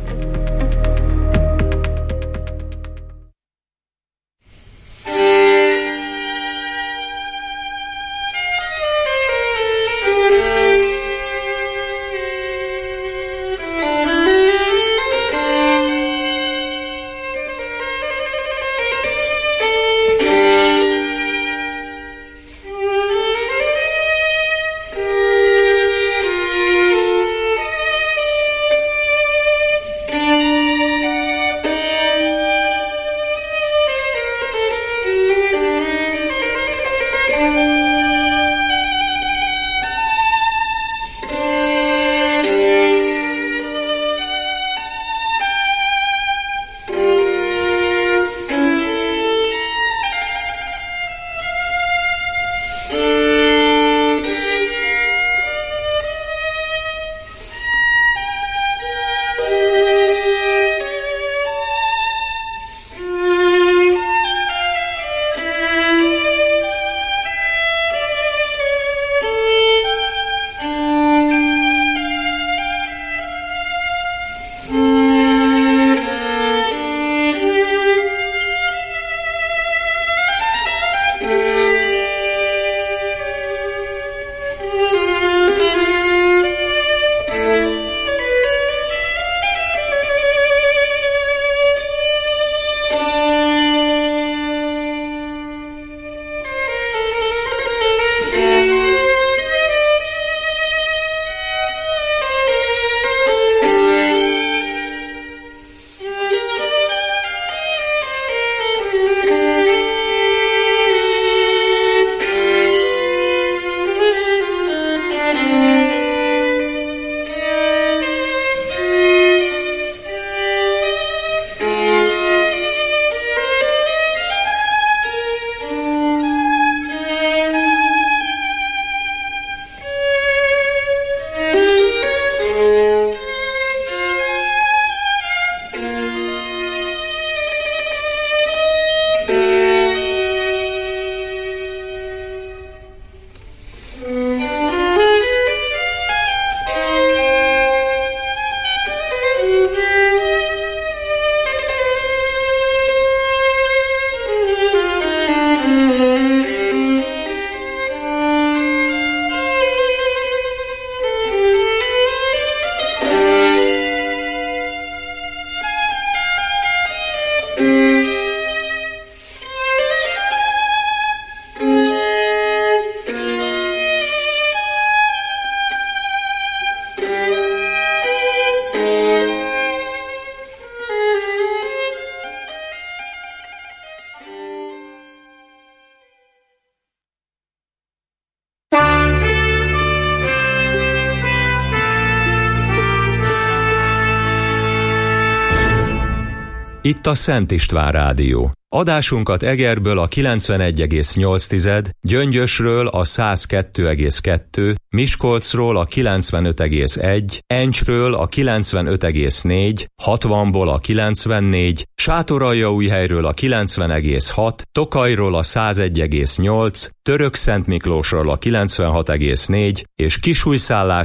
Itt a Szent István Rádió. Adásunkat Egerből a 91,8, Gyöngyösről a 102,2, Miskolcról a 95,1, Encsről a 95,4, 60-ból a 94, Sátoraljaújhelyről a 90,6, Tokajról a 101,8, Törökszentmiklósról a 96,4 és Kisújszállás